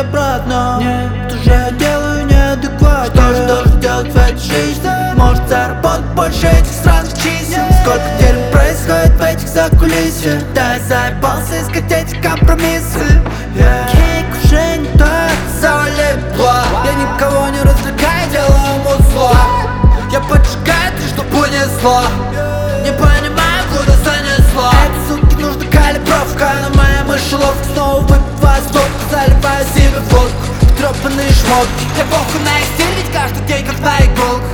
обратно. Нет, уже делаю неадекватно. Что же делать в этой жизни? Может заработать больше этих сраных чисел? Сколько дерьма происходит в этих закулисьях? Да я заебался искать эти компромиссы. Кейк уже не так залипла. Я никого не развлекаю, делаю музло. Я поджигаю ты, что понесло. Не понимаю, куда занесло. Этой сутки нужна калибровка. На моей мышеловке снова выпиваю стопку. Заливаю себе водку, трёпанные шмотки. Мне похуй на их стиль, ведь каждый день как на иголку.